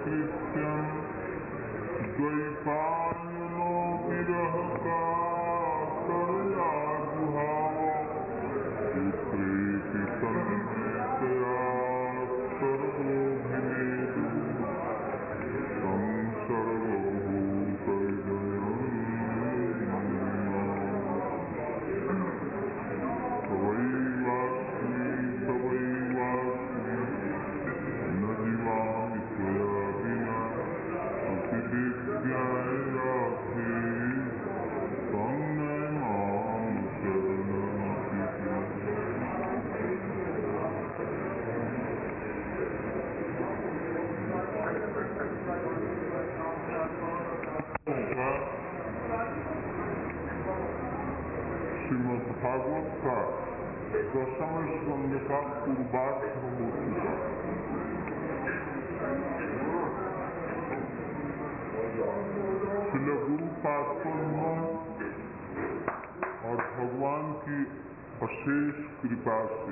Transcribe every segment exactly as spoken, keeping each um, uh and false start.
कृत्यं द्वैपायनो विरह कातरया जुहाव पुत्रेति तन्मयतया सर्वोऽभिनेदु तं सर्वभूतैर्जयम् तवैवास्मि तवैवास्मि न जीवामि त्वया विना अतिदिव्याय राधे त्वं मां शरणं श्रीमद् भागवत का दशम स्कंद का पूर्वार्ध हो चुका। श्री गुरुपाद और भगवान की अशेष कृपा से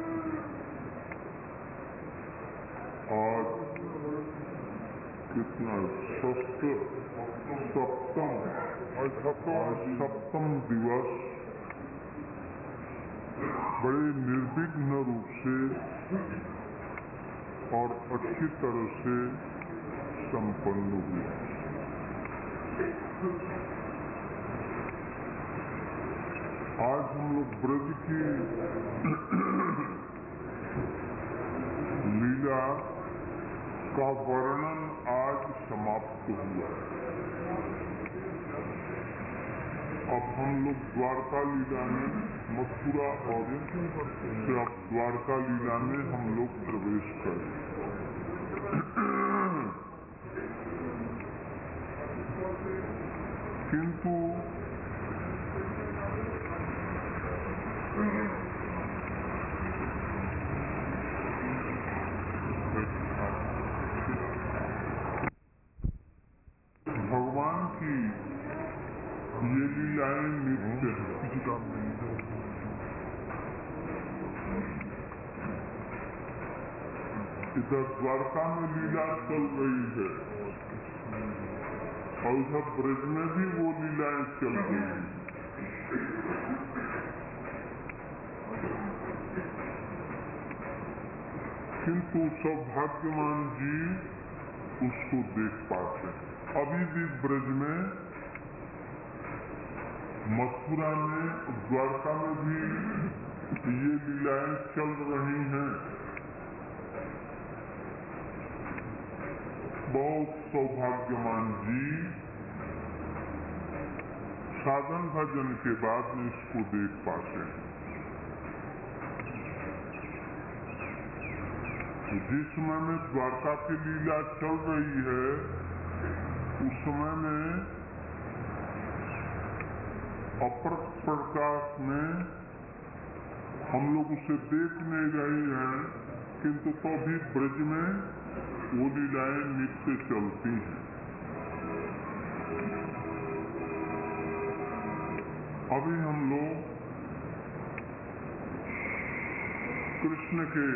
आज कितना षष्ठ सप्तम आज सप्तम दिवस बड़े निर्विघ्न रूप से और अच्छी तरह से संपन्न हुआ। आज हम लोग ब्रज की लीला का वर्णन आज समाप्त हुआ। अब हम लोग द्वारका लीला में मथुरा और अब द्वारका लीला में हम लोग प्रवेश करें। किंतु भगवान की ये लीलाएं नित्य हैं। इधर द्वारका में लीला चल रही है और उधर ब्रज में भी वो लीलाएं चल रही हैं। किंतु सौभाग्यवान जी उसको देख पाते हैं। अभी भी ब्रज में, मथुरा में, द्वारका में भी ये लीलाएं चल रही हैं। बहुत सौभाग्यवान जी साधन भजन के बाद में इसको देख पाते हैं। जिस समय में द्वारका की लीला चल रही है उस समय में अपरक्त प्रकाश में हम लोग उसे देख नहीं रहे हैं, किंतु तो भी ब्रज में वो लीलाएं नित्य चलती हैं। अभी हम लोग कृष्ण के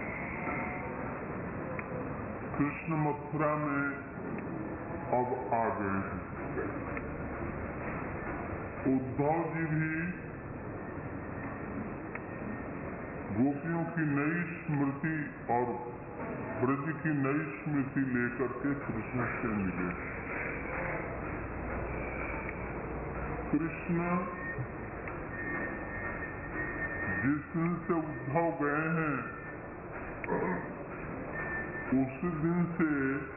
कृष्ण मथुरा में अब आ गए हैं। उद्धव जी भी गोपियों की नई स्मृति और ब्रज की नई स्मृति लेकर के कृष्ण से मिले। कृष्ण जिस दिन से उद्धव गए हैं उस दिन से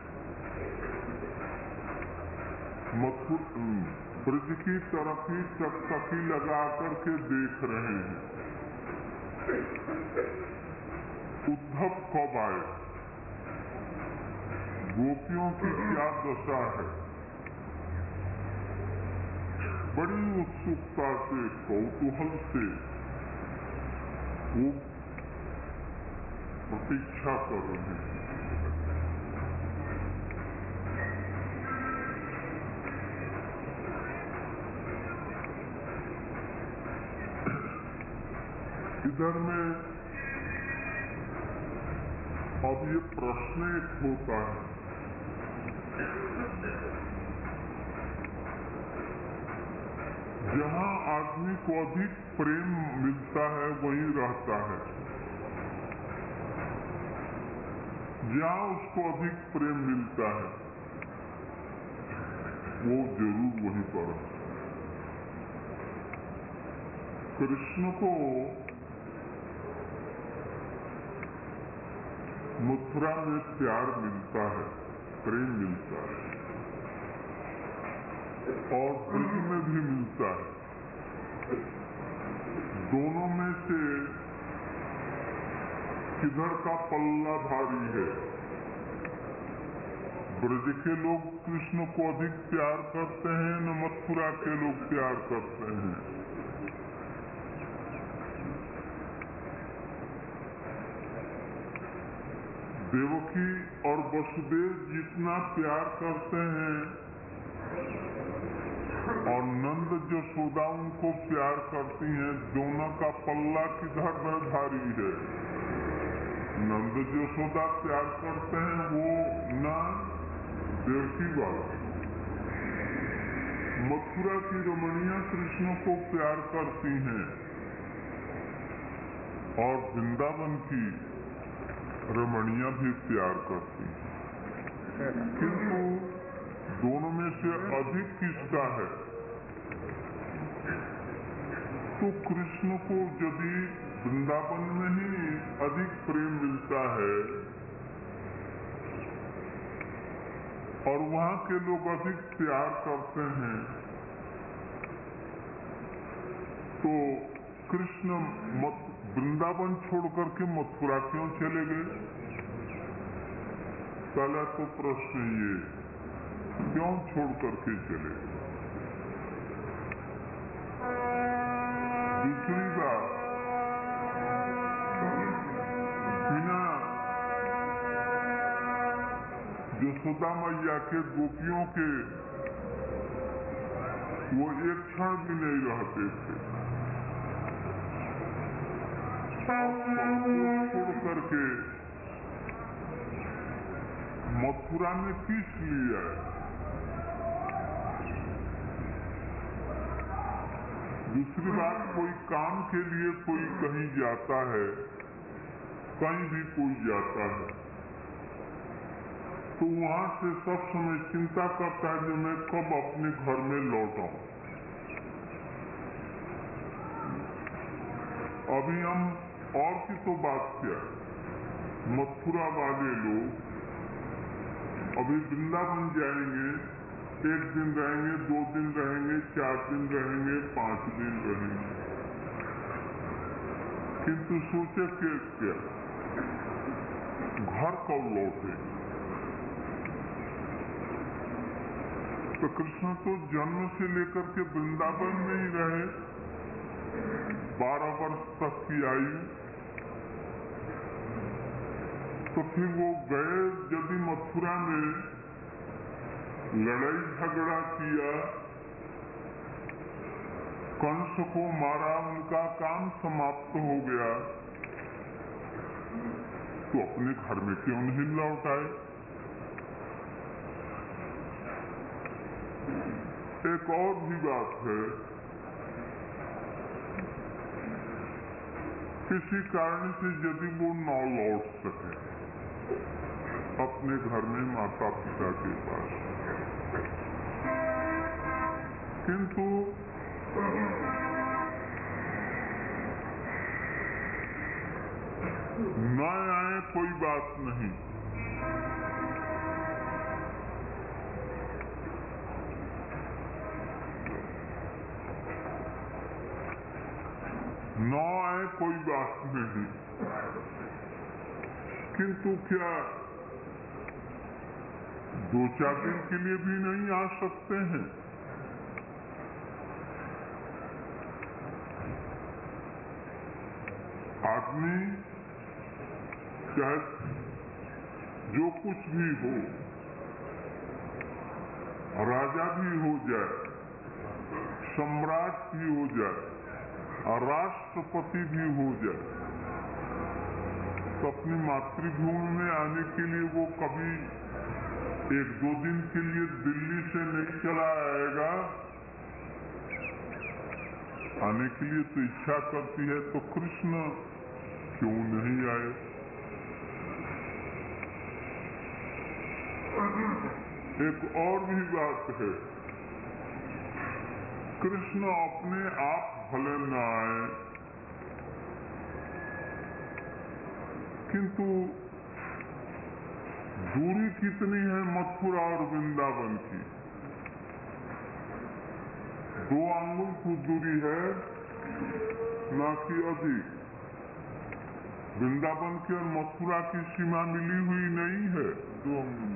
मथुरा ब्रज की तरफ ही चकचकी लगा करके देख रहे हैं उद्धव कब आए, गोपियों की क्या दशा है। बड़ी उत्सुकता से, कौतूहल से वो प्रतीक्षा कर रहे हैं। इधर में अब ये प्रश्न एक होता है जहाँ आदमी को अधिक प्रेम मिलता है वहीं रहता है, जहाँ उसको अधिक प्रेम मिलता है वो जरूर वहीं पर है। कृष्ण को मथुरा में प्यार मिलता है, प्रेम मिलता है और ब्रज में भी मिलता है। दोनों में से किधर का पल्ला भारी है? ब्रज के लोग कृष्ण को अधिक प्यार करते हैं न मथुरा के लोग प्यार करते हैं? देवकी और वसुदेव जितना प्यार करते हैं और नंद यशोदा उनको प्यार करती हैं, दोनों का पल्ला किधर भारी है? नंद यशोदा प्यार करते हैं वो न देवकी वाला। मथुरा की रमणियां कृष्ण को प्यार करती हैं और वृंदावन की रमणियां भी प्यार करती हैं, किंतु दोनों में से अधिक किसका है? तो कृष्ण को यदि वृंदावन में ही अधिक प्रेम मिलता है और वहाँ के लोग अधिक प्यार करते हैं, तो कृष्ण मत वृंदावन छोड़ करके मथुरा क्यों चले गए? पहला तो प्रश्न ये, क्यों छोड़ करके चले गए? दूसरी बात, बिना यशोदा मैया के गोपियों के वो एक क्षण भी नहीं रहते थे। छोड़ करके मथुरा में किस लिए आए? दूसरी बात, कोई काम के लिए कोई कहीं जाता है, कहीं भी कोई जाता है, तो वहां से सब समय चिंता करता है कि मैं कब अपने घर में लौट आऊं। अभी हम और की तो बात क्या, मथुरा वाले लोग अभी वृंदावन जाएंगे, एक दिन रहेंगे, दो दिन रहेंगे, चार दिन रहेंगे, पांच दिन रहेंगे, किंतु सोचे कि क्या घर कब लौटे? तो कृष्ण तो जन्म से लेकर के वृंदावन में ही रहे, बारह वर्ष तक की आयु, तो फिर वो गए यदि मथुरा में, लड़ाई झगड़ा किया, कंस को मारा, उनका काम समाप्त हो गया, तो अपने घर में क्यों नहीं लौट आए? एक और भी बात है, किसी कारण से यदि वो न लौट सके अपने घर में माता पिता के पास, किंतु न आए कोई बात नहीं, न आए कोई बात नहीं, किंतु क्या दो चार दिन के लिए भी नहीं आ सकते हैं? आदमी चाहे जो कुछ भी हो, राजा भी हो जाए, सम्राट भी हो जाए, राष्ट्रपति भी हो जाए, तो अपनी मातृभूमि में आने के लिए वो कभी एक दो दिन के लिए दिल्ली से नहीं चला आएगा, आने के लिए तो इच्छा करती है, तो कृष्ण क्यों नहीं आए? एक और भी बात है, कृष्ण अपने आप भले न आए, किंतु दूरी कितनी है मथुरा और वृंदावन की? दो आंगुल की दूरी है, ना कि अधिक। वृंदावन की और मथुरा की सीमा मिली हुई नहीं है, दो अंगुल,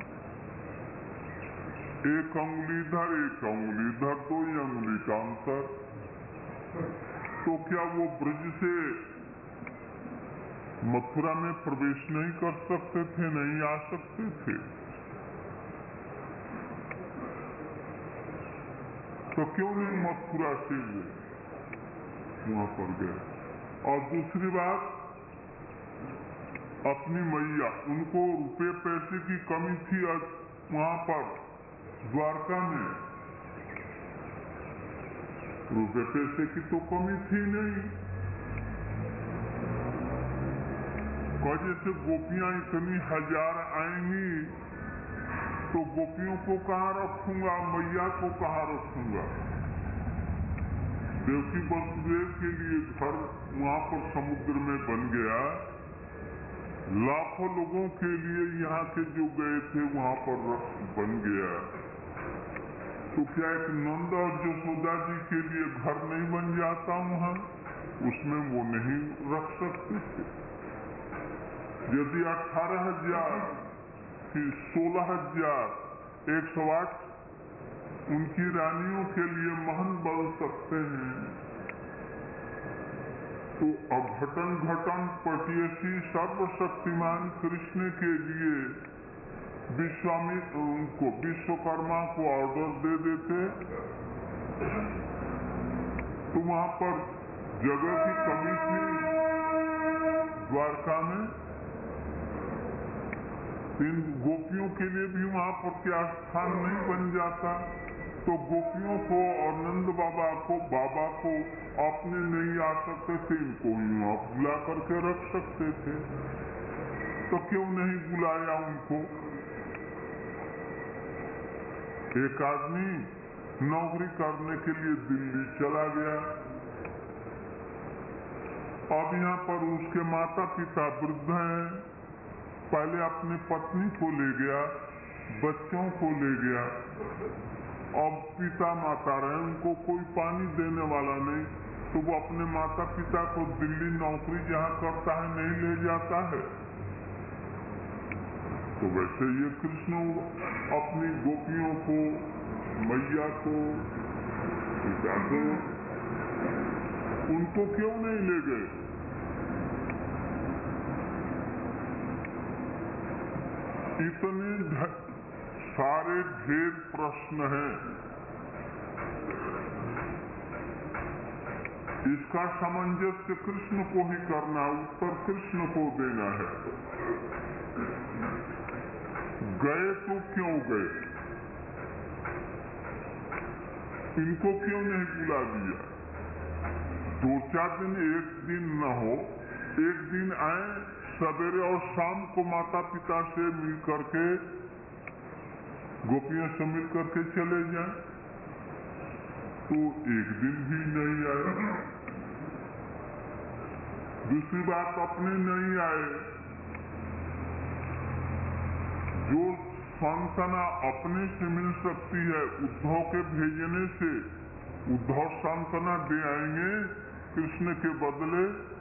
एक अंगुली इधर एक अंगुली इधर, दो ही अंगुली का अंतर। तो क्या वो ब्रज से मथुरा में प्रवेश नहीं कर सकते थे, नहीं आ सकते थे? तो क्यों नहीं मथुरा से वो वहां पर गए? और दूसरी बात, अपनी मैया, उनको रुपए पैसे की कमी थी वहां पर द्वारका में, रुपए पैसे की तो कमी थी नहीं। कहे से गोपियां इतनी हजार आएंगी तो गोपियों को कहाँ रखूंगा, मैया को कहाँ रखूंगा? देवकी वसुदेव के लिए घर वहां पर समुद्र में बन गया, लाखों लोगों के लिए यहाँ के जो गए थे वहां पर बन गया, तो क्या एक नंद और यशोदा जी के लिए घर नहीं बन जाता वहां? उसमें वो नहीं रख सकते थे। यदि अठारह हजार की सोलह हजार एक सौ आठ उनकी रानियों के लिए महल बन सकते हैं, तो अघटन घटन पटियसी सर्वशक्तिमान कृष्ण के लिए विश्वामित्र उनको विश्वकर्मा को ऑर्डर दे देते, तो वहां पर जगह की कमी थी द्वारका में। इन गोपियों के लिए भी वहां पर क्या स्थान नहीं बन जाता? तो गोपियों को और नंद बाबा को, बाबा को अपने नहीं आ सकते थे, इनको यूं आप बुला करके रख सकते थे, तो क्यों नहीं बुलाया उनको? एक आदमी नौकरी करने के लिए दिल्ली चला गया, अब यहाँ पर उसके माता पिता वृद्ध हैं, पहले अपनी पत्नी को ले गया, बच्चों को ले गया, अब पिता माता रहे, उनको कोई पानी देने वाला नहीं, तो वो अपने माता पिता को दिल्ली नौकरी जहाँ करता है नहीं ले जाता है। तो वैसे ये कृष्ण अपनी गोपियों को, मैया को, पिता को, उनको क्यों नहीं ले गए? इतने सारे ढेर प्रश्न हैं, इसका सामंजस्य कृष्ण को ही करना, उत्तर कृष्ण को देना है। गए तो क्यों गए? इनको क्यों नहीं बुला दिया? दो चार दिन, एक दिन न हो, एक दिन आए, सवेरे और शाम को माता पिता से मिल करके, गोपियों से मिल करके चले जाएं, तो एक दिन भी नहीं आए। दूसरी बात, अपने नहीं आए। जो सांत्वना अपने से मिल सकती है उद्धव के भेजने से, उद्धव सांत्वना दे आएंगे कृष्ण के बदले,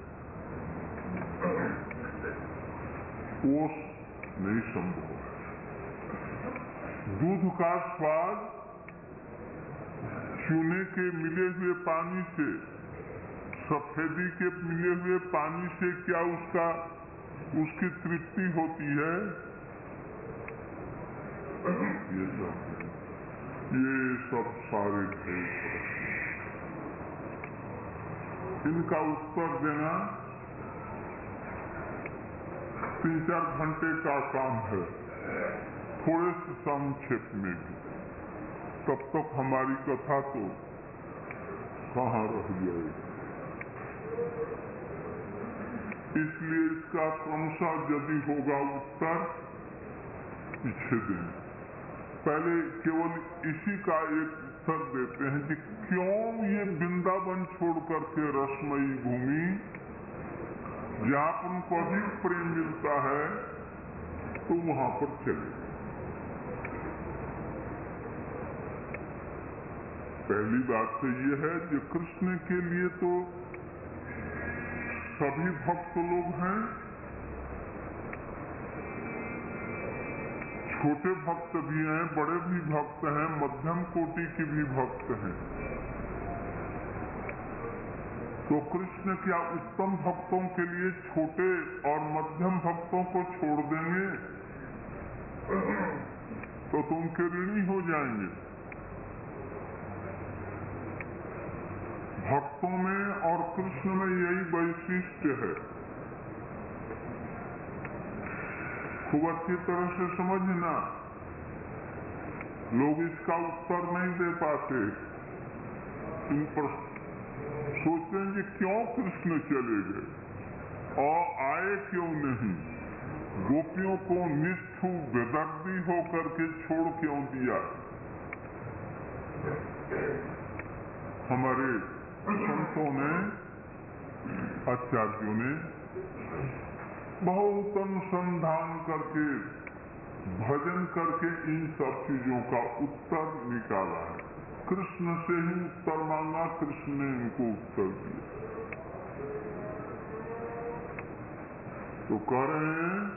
वो नहीं संभव है। दूध का स्वाद चूने के मिले हुए पानी से, सफेदी के मिले हुए पानी से क्या उसका उसकी तृप्ति होती है? ये सब ये सब सारे भेद, इनका उत्तर देना तीन चार घंटे का काम है। थोड़े से संक्षेप में भी, तब तक हमारी कथा तो कहाँ रह जाएगी। इसलिए इसका क्रमशः यदि होगा उत्तर पीछे दें। पहले केवल इसी का एक उत्तर देते हैं कि क्यों ये वृंदावन छोड़ करके रसमयी भूमि, जहाँ उनको अधिक प्रेम मिलता है, तो वहां पर चले। पहली बात तो ये है कि कृष्ण के लिए तो सभी भक्त लोग हैं, छोटे भक्त भी हैं, बड़े भी भक्त हैं, मध्यम कोटि के भी भक्त हैं। तो कृष्ण क्या उत्तम भक्तों के लिए छोटे और मध्यम भक्तों को छोड़ देंगे तो तुम के ऋणी हो जाएंगे। भक्तों में और कृष्ण में यही वैशिष्ट्य है। खूब अच्छी तरह से समझना, लोग इसका उत्तर नहीं दे पाते। इन पर सोचते हैं कि क्यों कृष्ण चले गए और आए क्यों नहीं, गोपियों को निष्ठु बेदर्दी होकर के छोड़ क्यों दिया। हमारे संतों ने, आचार्यों ने बहुत अनुसंधान करके, भजन करके इन सब चीजों का उत्तर निकाला है। कृष्ण से ही उत्तर मांगा, कृष्ण ने इनको उत्तर दिया। तो कह रहे हैं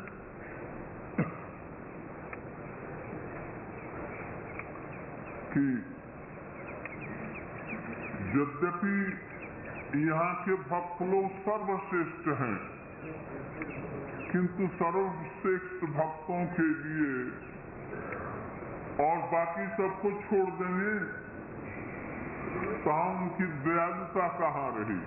कि यद्यपि यहाँ के भक्त लोग सर्वश्रेष्ठ हैं, किंतु सर्वश्रेष्ठ भक्तों के लिए और बाकी सबको छोड़ देंगे तो उनकी दयालुता कहाँ रही।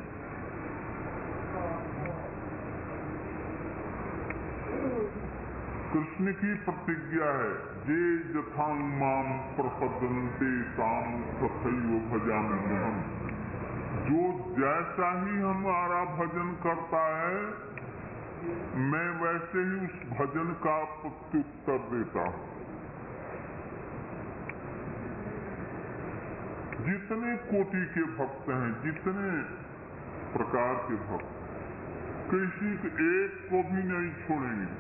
कृष्ण की प्रतिज्ञा है, जे यथां माम प्रपद्यन्ते तां तथैव भजाम्यहम्। जो जैसा ही हमारा भजन करता है, मैं वैसे ही उस भजन का प्रत्युत्तर देता हूँ। जितने कोटि के भक्त हैं, जितने प्रकार के भक्त, किसी एक को भी नहीं छोड़ेंगे।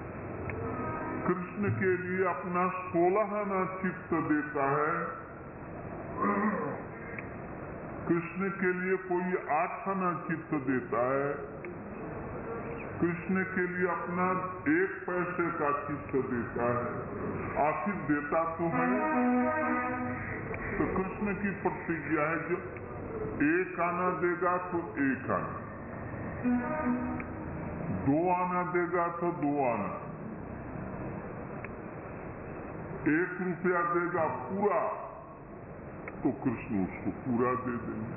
कृष्ण के लिए अपना सोलह आना चित्त देता है, कृष्ण के लिए कोई आठ आना चित्त देता है, कृष्ण के लिए अपना एक पैसे का चित्त देता है। आखिर देता तो है। तो कृष्ण की प्रतिज्ञा है, जो एक आना देगा तो एक आना, दो आना देगा तो दो आना, एक रुपया देगा पूरा तो कृष्ण उसको पूरा दे देंगे।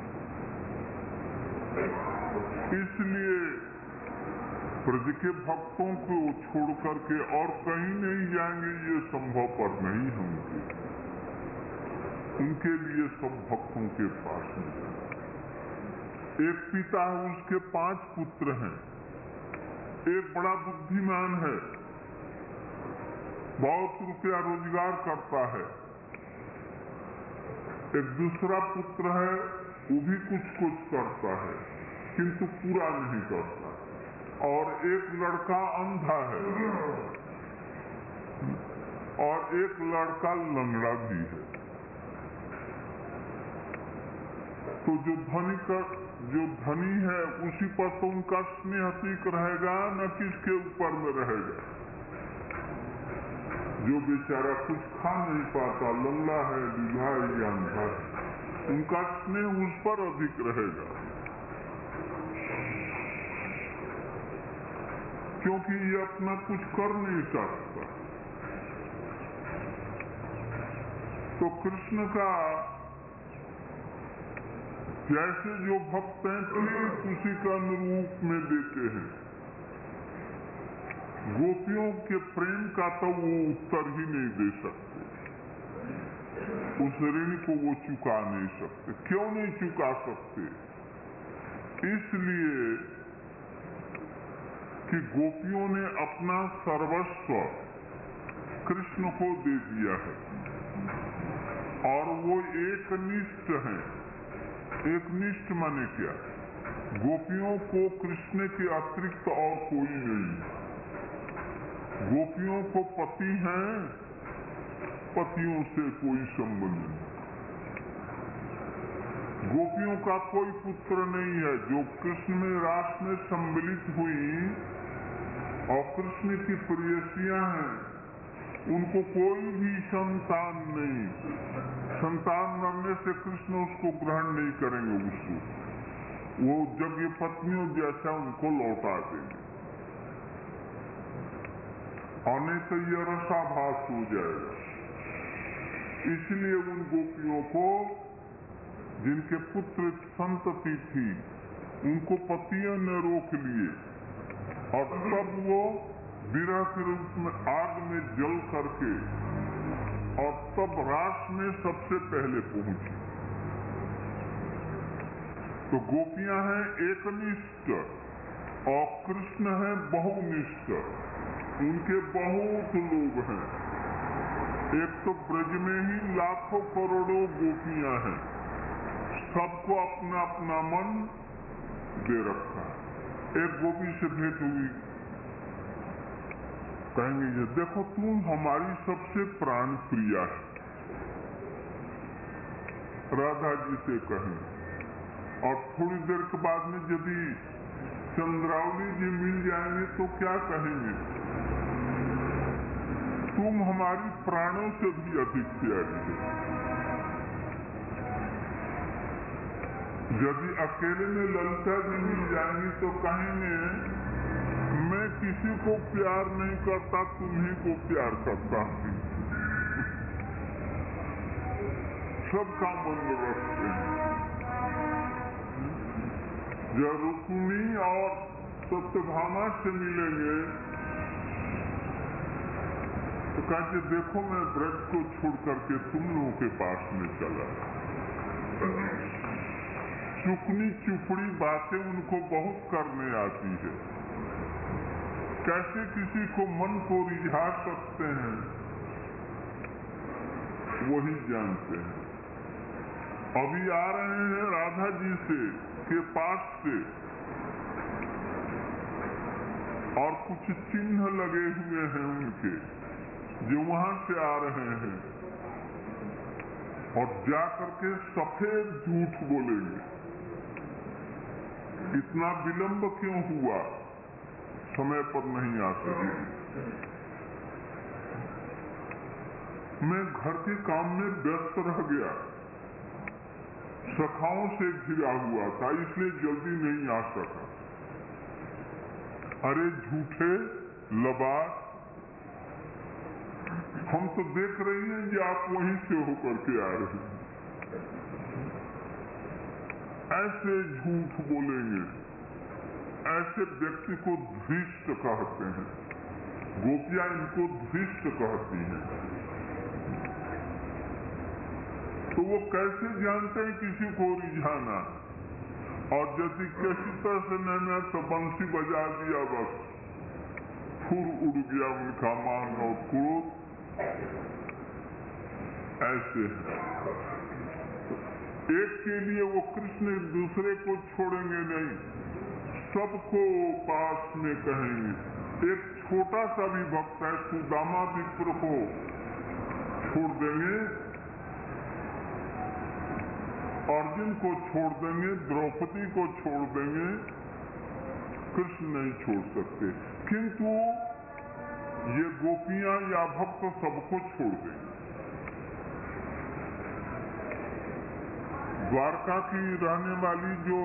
इसलिए ब्रज के भक्तों को छोड़ करके और कहीं नहीं जाएंगे, ये संभव पर नहीं होंगे। उनके लिए सब भक्तों के पास में जाए। एक पिता है, उसके पांच पुत्र हैं। एक बड़ा बुद्धिमान है, बहुत रुपया रोजगार करता है। एक दूसरा पुत्र है, वो भी कुछ कुछ करता है किंतु पूरा नहीं करता। और एक लड़का अंधा है और एक लड़का लंगड़ा भी है। तो जो धनी का जो धनी है उसी पर तो उनका स्नेह अधिक रहेगा, न किसके ऊपर में रहेगा। जो बेचारा कुछ खा नहीं पाता, लंगड़ा है, दूल्हा या अंधा है, उनका स्नेह उस पर अधिक रहेगा, क्योंकि ये अपना कुछ कर नहीं सकता। तो कृष्ण का जैसे जो भक्त हैं ठीक उसी का अनुरूप में देते हैं। गोपियों के प्रेम का तो वो उत्तर ही नहीं दे सकते, उस ऋण को वो चुका नहीं सकते। क्यों नहीं चुका सकते? इसलिए कि गोपियों ने अपना सर्वस्व कृष्ण को दे दिया है और वो एकनिष्ठ हैं। एकनिष्ठ माने क्या? गोपियों को कृष्ण के अतिरिक्त और कोई नहीं। गोपियों को पति हैं, पतियों से कोई संबंध नहीं। गोपियों का कोई पुत्र नहीं है। जो कृष्ण में रास में सम्मिलित हुई और कृष्ण की प्रेयसियां हैं, उनको कोई भी संतान नहीं। संतान मरने से कृष्ण उसको ग्रहण नहीं करेंगे, उसको वो जब ये पत्नियों जैसा उनको लौटा देंगे और नहीं तो ये रसाभास हो जाएगा। इसलिए उन गोपियों को, जिनके पुत्र संतति थी, उनको पतियों ने रोक लिए और तब वो विरह के रूप में आग में जल करके और तब रास में सबसे पहले पहुंची। तो गोपियां हैं एकनिष्ठ और कृष्ण है बहुनिष्ठ। उनके बहुत लोग हैं। एक तो ब्रज में ही लाखों करोड़ों गोपियां हैं, सबको अपना अपना मन दे रखा है। एक गोपी से भेंट हुई, कहेंगे ये देखो तुम हमारी सबसे प्राण प्रिया है। राधा जी से कहें और थोड़ी देर के बाद में यदि चंद्रावली जी मिल जाएंगे तो क्या कहेंगे? तुम हमारी प्राणों से भी अधिक प्यारी है। यदि अकेले में ललिता जी मिल जाएंगी तो कहेंगे मैं किसी को प्यार नहीं करता, तुम्ही को प्यार करता हूँ। सबका मन रखते हैं। जब रुक्मिणी और सत्यभामा से मिलेंगे तो कहते देखो मैं ब्रज को छोड़ करके तुम लोगों के पास में चला। चुकनी चुपड़ी बातें उनको बहुत करने आती है। कैसे किसी को मन को रिझा सकते हैं वही जानते हैं। अभी आ रहे हैं राधा जी से के पास से और कुछ चिन्ह लगे हुए हैं उनके, जो वहां से आ रहे हैं और जाकर के सफेद झूठ बोलेंगे। इतना विलंब क्यों हुआ? समय पर नहीं आ सके। मैं घर के काम में व्यस्त रह गया, सखाओं से घिरा हुआ था, इसलिए जल्दी नहीं आ सका। अरे झूठे लबास, हम तो देख रही हैं कि आप वहीं से होकर के आ रहे हैं। ऐसे झूठ बोलेंगे, ऐसे व्यक्ति को धृष्ट कहते हैं। गोपियां इनको धृष्ट कहती हैं। तो वो कैसे जानते हैं किसी को रिझाना? और यदि किसी तरह से नहीं तो बंसी बजा दिया, बस फूल उड़ गया उनका मान और क्रोध। ऐसे है। एक के लिए वो कृष्ण दूसरे को छोड़ेंगे नहीं, सबको पास में कहेंगे। एक छोटा सा भी भक्त है, सुदामा विप्र को छोड़ देंगे, अर्जुन को छोड़ देंगे, द्रौपदी को छोड़ देंगे, कृष्ण नहीं छोड़ सकते। किंतु ये गोपियां या भक्त सबको छोड़ देंगे। द्वारका की रहने वाली जो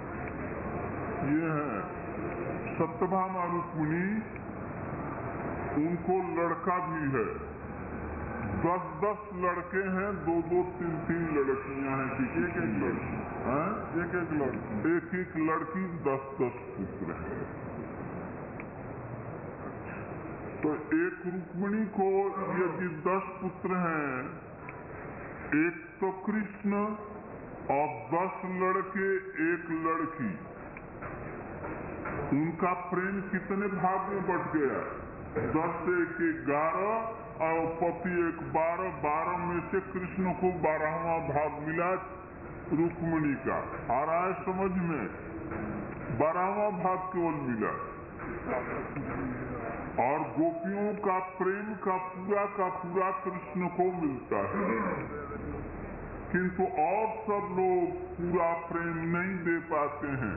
ये है सत्यभामा रुक्मिणी, उनको लड़का भी है। दस दस लड़के हैं, दो दो तीन तीन लड़कियां हैं, एक एक लड़की है, एक एक लड़की एक एक लड़की दस दस पुत्र हैं। तो एक रुक्मिणी को यदि दस पुत्र हैं, एक तो कृष्ण और दस लड़के एक लड़की, उनका प्रेम कितने भाग में बट गया? दस से एक ग्यारह और पति एक बारह, बारह में से कृष्ण को बारहवां भाग मिला रुक्मिणी का। आ रहा है समझ में? बारहवां भाग केवल मिला। और गोपियों का प्रेम का पूरा का पूरा कृष्ण को मिलता है, किंतु और सब लोग पूरा प्रेम नहीं दे पाते हैं।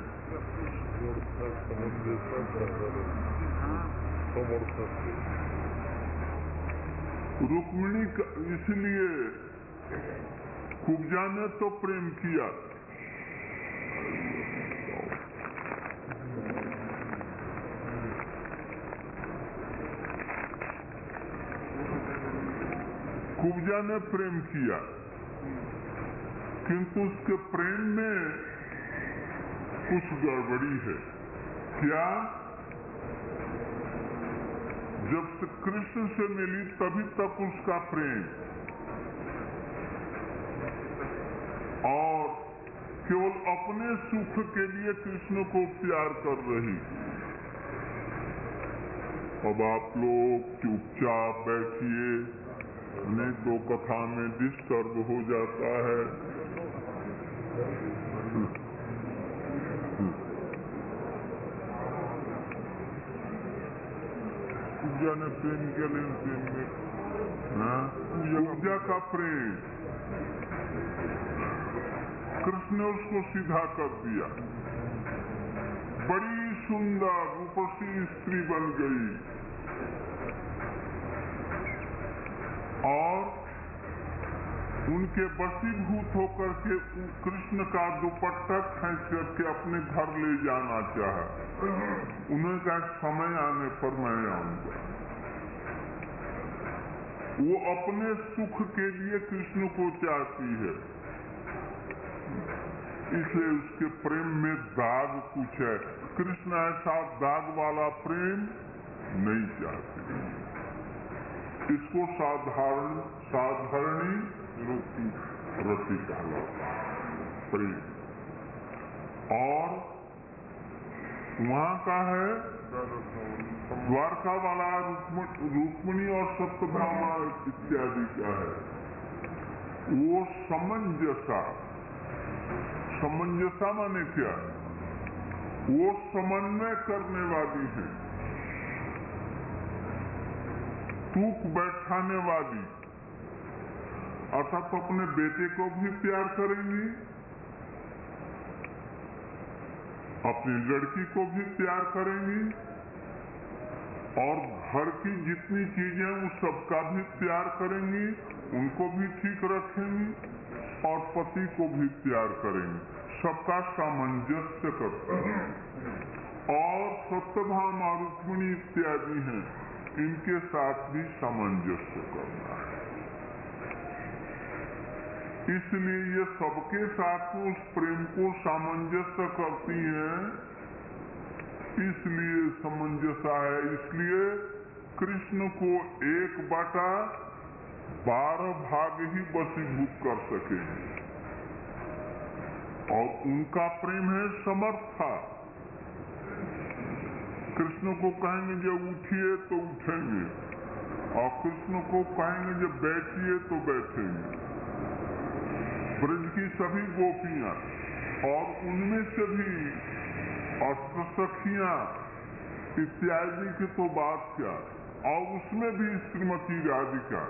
रुक्मिणी इसलिए कुब्जा ने तो प्रेम किया, कुब्जा ने प्रेम किया, किंतु उसके प्रेम में कुछ गड़बड़ी है। क्या? जब से कृष्ण से मिली तभी तक उसका प्रेम, और केवल अपने सुख के लिए कृष्ण को प्यार कर रही। अब आप लोग चुपचाप बैठिए, नहीं तो कथा में डिस्टर्ब हो जाता है। पूजा ने प्रेम के लेन देन में, पूजा का प्रेम कृष्ण ने उसको सीधा कर दिया। बड़ी सुंदर रूपसी स्त्री बन गई और उनके वशीभूत होकर के कृष्ण का दुपट्टा खींच करके अपने घर ले जाना चाहा। उन्होंने कहा समय आने पर मैं आऊंगा। वो अपने सुख के लिए कृष्ण को चाहती है, इसलिए उसके प्रेम में दाग कुछ है। कृष्ण ऐसा दाग वाला प्रेम नहीं चाहते। इसको साधारण साधारणी रति रति कहलाता प्रेम। और वहाँ का है द्वारका वाला रुक्मिणी और सत्यभामा इत्यादि का है। वो समंजसा, समंजसा माने क्या? वो समन्वय करने वाली है, टूक बैठाने वाली। अर्थात अपने बेटे को भी प्यार करेंगी, अपनी लड़की को भी प्यार करेंगी, और घर की जितनी चीजें उस सबका भी प्यार करेंगी, उनको भी ठीक रखेंगी, और पति को भी प्यार करेंगे। सबका सामंजस्य करता है। और सत्यभामा रुक्मिणी इत्यादि हैं, इनके साथ भी सामंजस्य करना है। इसलिए ये सबके साथ उस प्रेम को सामंजस्य करती हैं, इसलिए समंजसा है। इसलिए कृष्ण को एक बटा बारह भाग ही वशीभूत कर सकेंगे। और उनका प्रेम है समर्था। कृष्ण को कहेंगे जब उठिए तो उठेंगे, और कृष्ण को कहेंगे जब बैठिए तो बैठेंगे। ब्रज की सभी गोपियां और उनमें से भी अष्टसखियां इत्यादि की तो बात क्या, और उसमें भी श्रीमती राधिका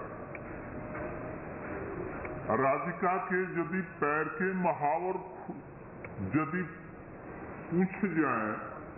राधिका के यदि पैर के महावर यदि पूछ जाए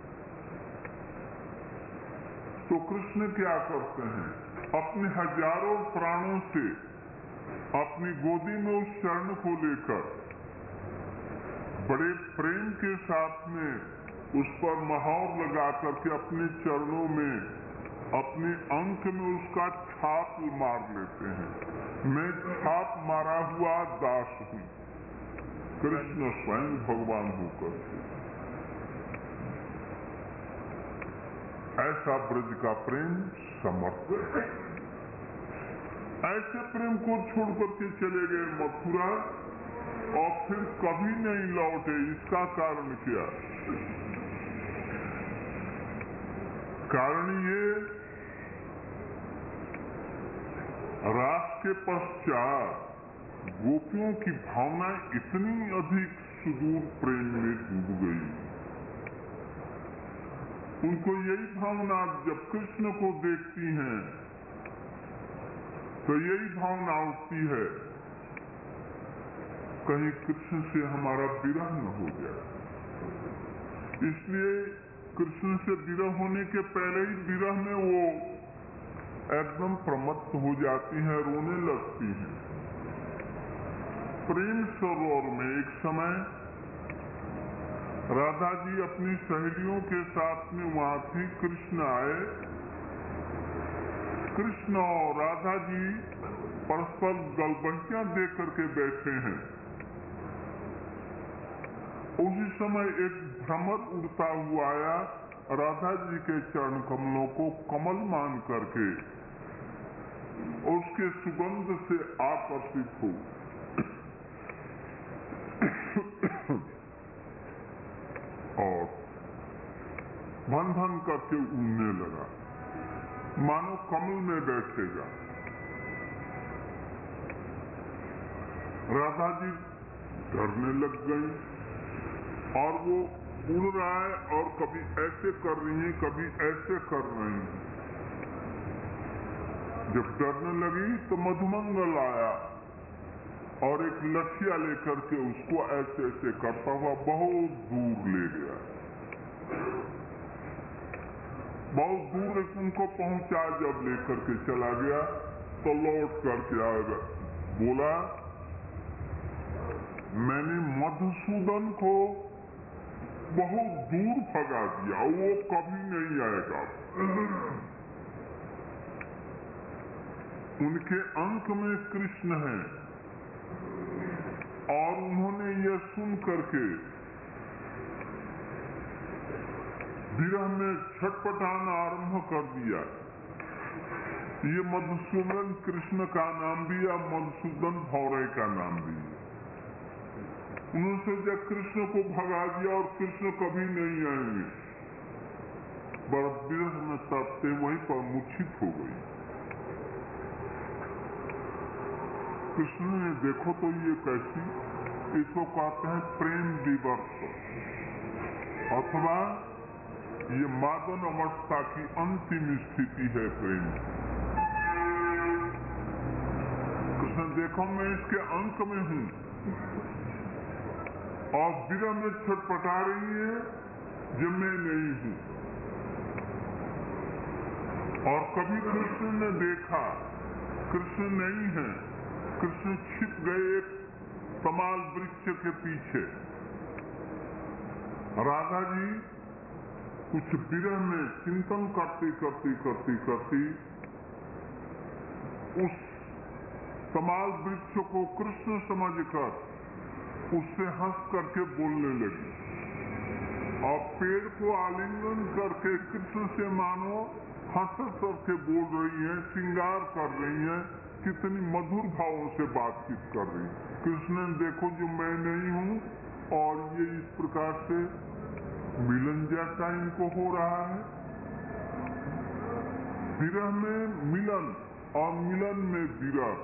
तो कृष्ण क्या करते हैं? अपने हजारों प्राणों से अपनी गोदी में उस चरण को लेकर बड़े प्रेम के साथ में उस पर महावर लगा करके अपने चरणों में, अपने अंक में उसका छाप मार लेते हैं। मैं छाप मारा हुआ दास हूँ, कृष्ण स्वयं भगवान होकर। ऐसा ब्रज का प्रेम समर्थ है। ऐसे प्रेम को छोड़ करके चले गए मथुरा और फिर कभी नहीं लौटे। इसका कारण क्या? कारण ये, रात के पश्चात गोपियों की भावना इतनी अधिक सुदूर प्रेम में डूब गई, उनको यही भावना जब कृष्ण को देखती हैं तो यही भावना उठती है, कहीं कृष्ण से हमारा विरह न हो जाए। इसलिए कृष्ण से विरह होने के पहले ही विरह में वो एकदम प्रमत्त हो जाती हैं, रोने लगती हैं। प्रेम सरोवर में एक समय राधा जी अपनी सहेलियों के साथ में वहां थी। कृष्ण आए। कृष्ण और राधा जी परस्पर गलबंटियां दे करके बैठे हैं। उसी समय एक भ्रमर उड़ता हुआ आया, राधा जी के चरण कमलों को कमल मान करके उसके सुगंध से आकर्षित हो और भन भन करके उड़ने लगा, मानो कमल में बैठेगा। राधा जी डरने लग गई और वो उड़ रहा है और कभी ऐसे कर रही है, कभी ऐसे कर रही है। जब डरने लगी तो मधुमंगल आया और एक लठिया लेकर के उसको ऐसे ऐसे करता हुआ बहुत दूर ले गया। बहुत दूर एक उनको पहुंचा। जब लेकर के चला गया तो लौट करके आएगा, बोला मैंने मधुसूदन को बहुत दूर भगा दिया, वो कभी नहीं आएगा। उनके अंक में कृष्ण है और उन्होंने ये सुन करके विरह में छटपटाना आरंभ कर दिया। ये मधुसूदन कृष्ण का नाम भी या मधुसूदन भौरे का नाम भी है। उन्होंने सोचा कृष्ण को भगा दिया और कृष्ण कभी नहीं आएंगे। बड़ा विरह में तड़पते वहीं पर मूर्छित हो गई। कृष्ण ने देखो तो ये कैसी, इसको कहते हैं प्रेम विवर्त अथवा ये मादन अवस्था की अंतिम स्थिति है प्रेम। कृष्ण देखो मैं इसके अंक में हूँ और विरह में छटपटा रही है जब मैं नहीं हूँ। और कभी कृष्ण ने देखा कृष्ण नहीं है, कृष्ण छिप गए एक तमाल वृक्ष के पीछे। राधा जी कुछ विरह में चिंतन करती करती करती करती उस तमाल वृक्ष को कृष्ण समझकर उससे हंस करके बोलने लगी और पेड़ को आलिंगन करके कृष्ण से मानो हंस करके बोल रही है, श्रृंगार कर रही है, कितनी मधुर भावों से बातचीत कर रही है। कृष्ण देखो जो मैं नहीं हूँ और ये इस प्रकार से मिलन जैसा इनको हो रहा है। विरह में मिलन और मिलन में विरह,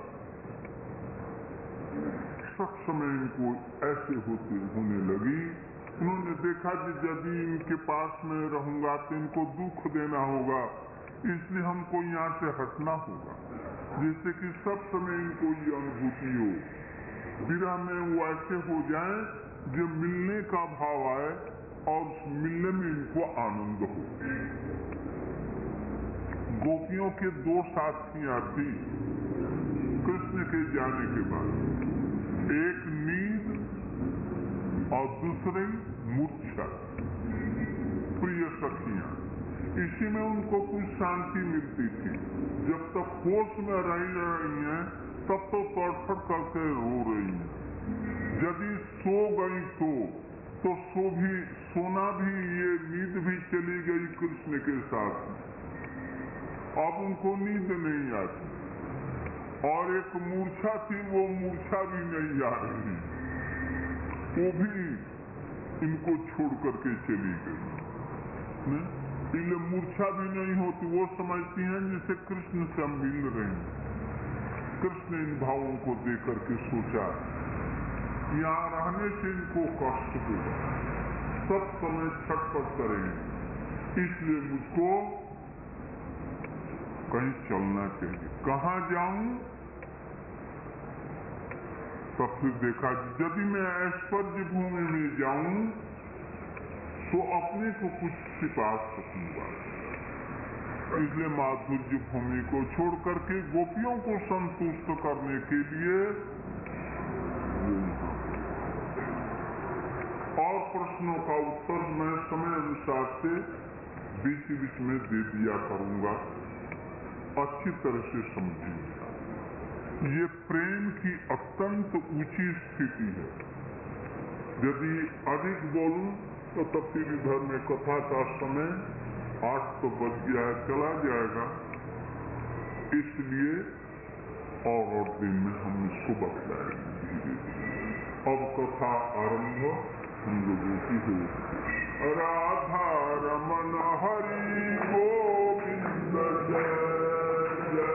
सब समय इनको ऐसे होते होने लगी। उन्होंने देखा कि यदि इनके पास में रहूंगा तो इनको दुख देना होगा, इसलिए हमको यहाँ से हटना होगा, जिससे कि सब समय इनको ये अनुभूति हो। विरह में वो ऐसे हो जाए जो मिलने का भाव आए और उस मिलने में इनको आनंद हो। गोपियों के दो साथियां थी कृष्ण के जाने के बाद, एक नींद और दूसरी मूर्छा, प्रिय सखियां। इसी में उनको कुछ शांति मिलती थी। जब तक होश में रही रही हैं तब तो तड़फड़ करके रो रही हैं। यदि सो गई तो तो सो भी सोना भी, ये नींद भी चली गई कृष्ण के साथ। अब उनको नींद नहीं आती, और एक मूर्छा थी, वो मूर्छा भी नहीं आ रही, वो भी इनको छोड़ करके चली गई। इसलिए मूर्छा भी नहीं होती, वो समझती हैं जैसे कृष्ण से हम मिल रहे हैं। कृष्ण इन भावों को देख करके सोचा यहाँ रहने से इनको कष्ट होगा, सब समय छटपट करेंगे, इसलिए मुझको कहीं चलना चाहिए। कहाँ जाऊं? तब फिर देखा यदि मैं ऐश्वर्य भूमि में जाऊं तो अपने को कुछ छिपा सकूंगा, इसलिए माधुर्य भूमि को छोड़ करके गोपियों को संतुष्ट करने के लिए और प्रश्नों का उत्तर मैं समय अनुसार से बीच बीच में दे दिया करूंगा, अच्छी तरह से समझिएगा। ये प्रेम की अत्यंत ऊंची स्थिति है। यदि अधिक बोलूं तो तब फिर इधर में कथा का समय आठ तो बज गया है, चला जाएगा, इसलिए और और दिन में हम इसको बतलाएंगे धीरे धीरे। अब कथा आरंभ हम लोगों की हो। राधा रमन हरि गोविंद जय जय,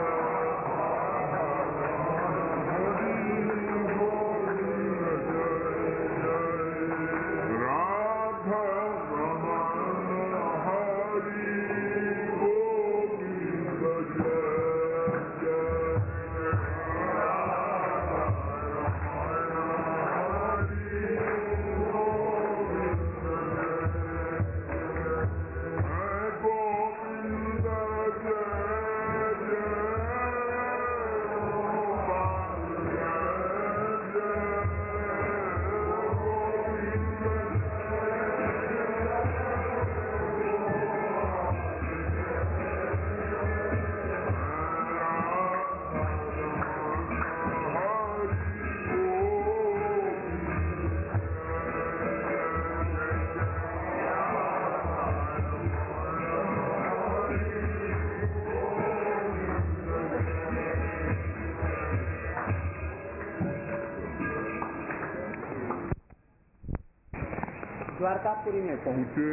द्वारकापुरी में पहुंचे।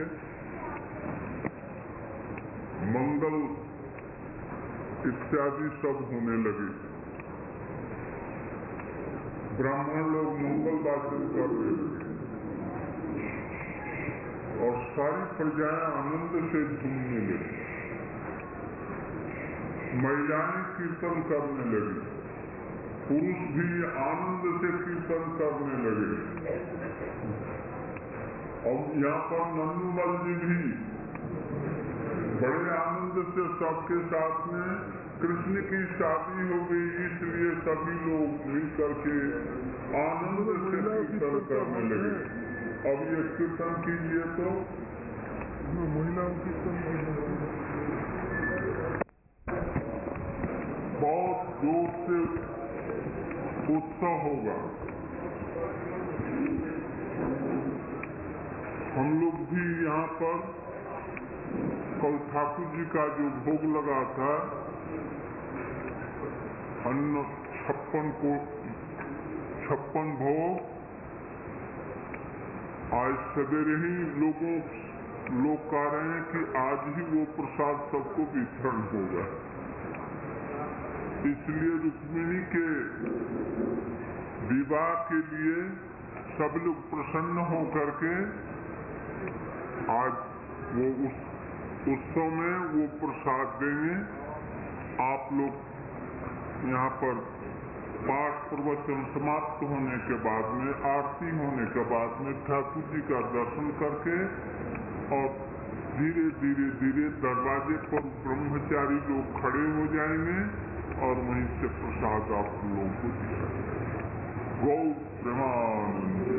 मंगल इत्यादि सब होने लगे। ब्राह्मण लोग मंगल वाचन करने लगे और सारी प्रजाएं आनंद से झूमने लगी। महिलाएं कीर्तन करने लगी, पुरुष भी आनंद से कीर्तन करने लगे। और यहाँ पर नंदूलाल जी भी बड़े आनंद से सबके साथ में, कृष्ण की शादी हो गई इसलिए सभी लोग मिलकर के आनंद से कीर्तन करने लगे। अब ये कीर्तन कीजिए तो महिलाओं की बहुत जोर से उत्सव होगा। हम लोग भी यहाँ पर कल ठाकुर जी का जो भोग लगा था, अन्न छप्पन को छप्पन भोग, आज सवेरे ही लोगों लोग कह रहे हैं कि आज ही वो प्रसाद सबको वितरण होगा। इसलिए रुक्मिणी के विवाह के लिए सब लोग प्रसन्न हो करके आज वो उस उत्सव में वो प्रसाद देंगे। आप लोग यहाँ पर पाठ प्रवचन समाप्त होने के बाद में, आरती होने के बाद में ठाकुर जी का दर्शन करके और धीरे धीरे धीरे दरवाजे पर ब्रह्मचारी लोग खड़े हो जाएंगे और वहीं से प्रसाद आप लोगों को दिया जाएगा। गौ प्रेमानंद।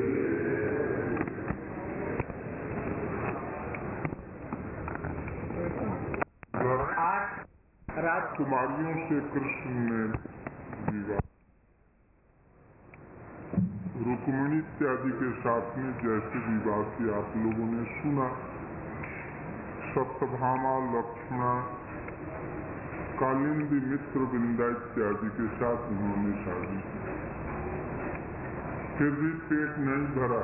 राजकुमारियों से कृष्ण ने विवाह, रुक्मिणी इत्यादि के साथ में जैसे विवाह की आप लोगों ने सुना, सत्यभामा, लक्ष्मणा, कालिंदी, मित्र वृंदा इत्यादि के साथ उन्होंने शादी की। फिर भी पेट नहीं भरा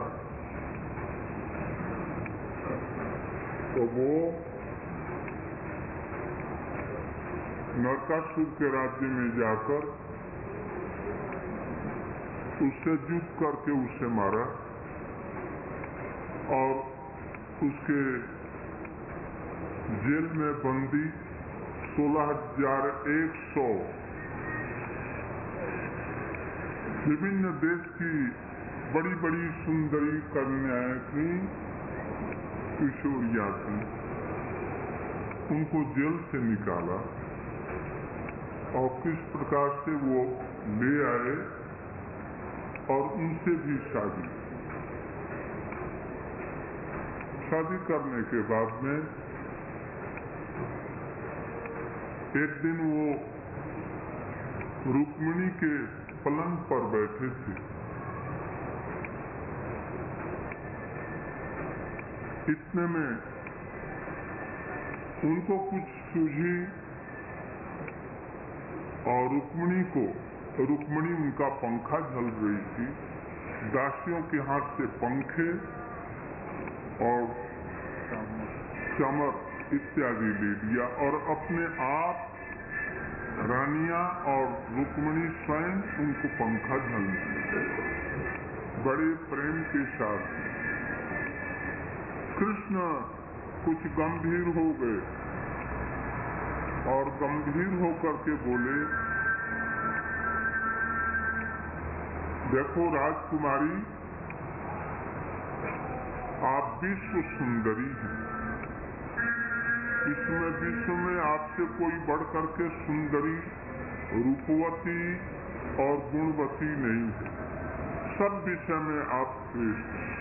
तो वो नरकासुर के राज्य में जाकर उससे युद्ध करके उसे मारा और उसके जेल में बंदी सोलह हजार एक सौ विभिन्न देश की बड़ी बड़ी सुंदरी कन्याएं थी, किशोरियां थी, उनको जेल से निकाला और किस प्रकार से वो ले आए और उनसे भी शादी शादी करने के बाद में एक दिन वो रुक्मिणी के पलंग पर बैठे थे। इतने में उनको कुछ सूझी और रुक्मिणी को रुक्मिणी उनका पंखा झल रही थी, दासियों के हाथ से पंखे और चमर इत्यादि ले लिया और अपने आप रानियां और रुक्मिणी स्वयं उनको पंखा झलने लगे। बड़े प्रेम के साथ कृष्ण कुछ गंभीर हो गए और गंभीर होकर के बोले, देखो राजकुमारी, आप विश्व सुंदरी हैं, इसमें विश्व में आपसे कोई बढ़ करके सुंदरी, रूपवती और गुणवती नहीं है, सब विषय में आप श्रेष्ठ हैं।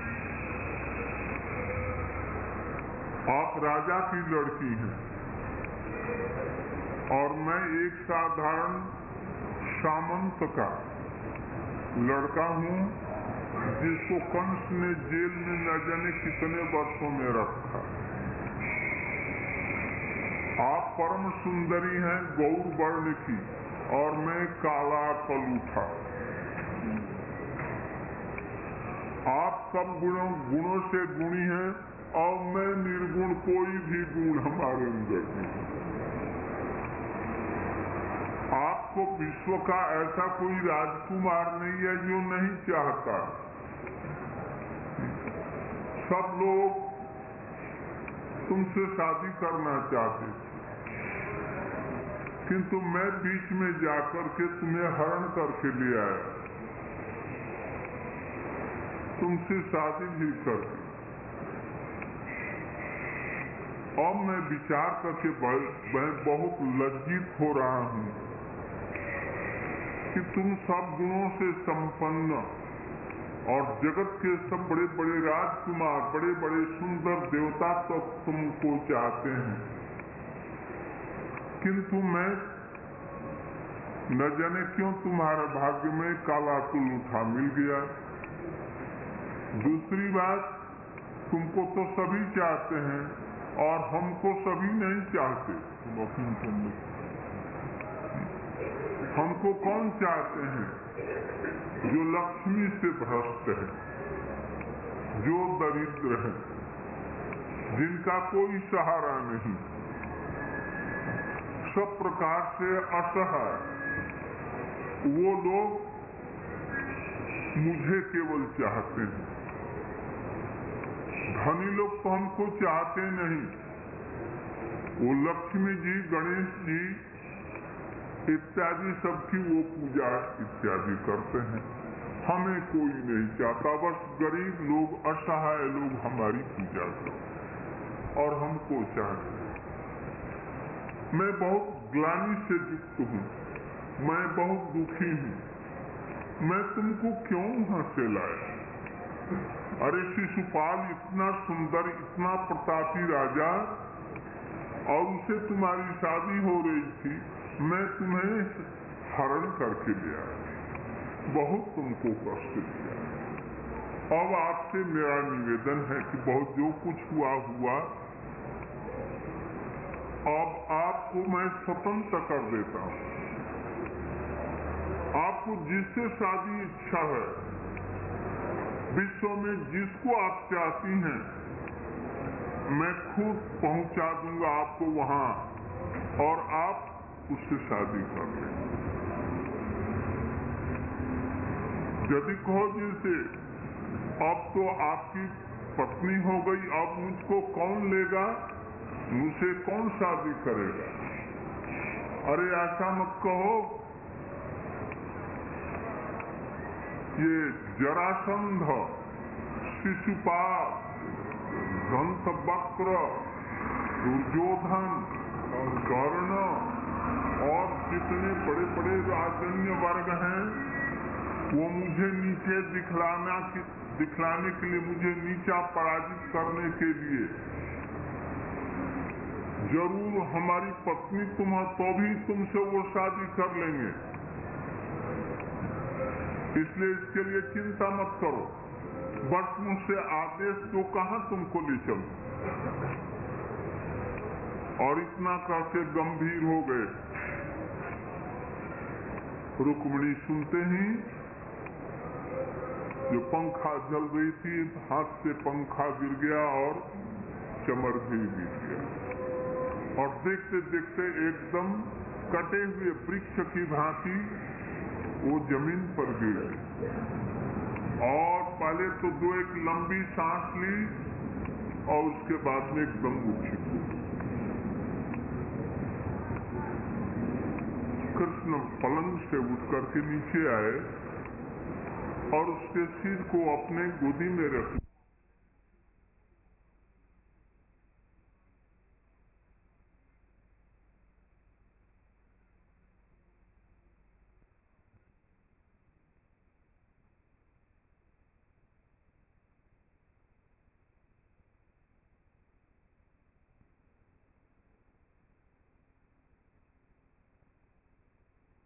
आप राजा की लड़की हैं और मैं एक साधारण सामंत का लड़का हूँ जिसको कंस ने जेल में न जाने कितने वर्षों में रखा। आप परम सुंदरी हैं गौर वर्ण की और मैं काला कलूठा। आप सब गुणों गुणों से गुणी हैं और मैं निर्गुण, कोई भी गुण हमारे अंदर नहीं। आपको विश्व का ऐसा कोई राजकुमार नहीं है जो नहीं चाहता। सब लोग तुमसे शादी करना चाहते, किंतु मैं बीच में जाकर के तुम्हें हरण करके ले आया, तुमसे शादी भी कर दी। अब मैं विचार करके मैं बहुत लज्जित हो रहा हूँ कि तुम सब गुणों से संपन्न और जगत के सब बड़े बड़े राजकुमार, बड़े बड़े सुंदर देवता तो तुमको चाहते हैं, किंतु मैं न जाने क्यों तुम्हारे भाग्य में काला कुलूठा मिल गया। दूसरी बात, तुमको तो सभी चाहते हैं और हमको सभी नहीं चाहते। हमको कौन चाहते हैं? जो लक्ष्मी से भ्रष्ट है, जो दरिद्र है, जिनका कोई सहारा नहीं, सब प्रकार से असहाय, वो लोग मुझे केवल चाहते हैं। धनी लोग तो हमको चाहते नहीं। वो लक्ष्मी जी, गणेश जी इत्यादि सबकी वो पूजा इत्यादि करते हैं। हमें कोई नहीं चाहता, बस गरीब लोग, असहाय लोग हमारी पूजा करते और हमको चाहते हैं। मैं बहुत ग्लानि से युक्त हूँ, मैं बहुत दुखी हूँ। मैं तुमको क्यों वहां से लाया? अरे शिशुपाल इतना सुंदर, इतना प्रतापी राजा, और उसे तुम्हारी शादी हो रही थी, मैं तुम्हें हरण करके ले आया, बहुत तुमको कष्ट दिया। अब आपसे मेरा निवेदन है कि बहुत जो कुछ हुआ हुआ, अब आपको मैं स्वतंत्र कर देता हूं। आपको जिससे शादी इच्छा है, विश्व में जिसको आप चाहती हैं, मैं खुद पहुंचा दूंगा आपको वहां, और आप उससे शादी कर लें। यदि कहो जिसे अब तो आपकी पत्नी हो गई, अब मुझको कौन लेगा, मुझसे कौन शादी करेगा? अरे ऐसा मत कहो। ये जरासंध, शिशुपाल, दंतवक्र, दुर्योधन, कर्ण और जितने बड़े बड़े राजन्य वर्ग हैं, वो मुझे नीचे दिखलाना कि, दिखलाने के लिए, मुझे नीचा पराजित करने के लिए जरूर हमारी पत्नी तुम हो तो भी तुमसे वो शादी कर लेंगे। इसलिए इसके लिए चिंता मत करो, बस मुझसे आदेश दो कहाँ तुमको ले चलूं। और इतना करके गंभीर हो गए। रुक्मिणी सुनते ही जो पंखा जल रही थी, हाथ से पंखा गिर गया और चमर भी गिर गया, और देखते देखते एकदम कटे हुए वृक्ष की भांति वो जमीन पर गिर गई। और पहले तो दो एक लंबी सांस ली और उसके बाद में एकदम उठी। कृष्ण पलंग से उठ करके नीचे आए और उसके सिर को अपने गोदी में रख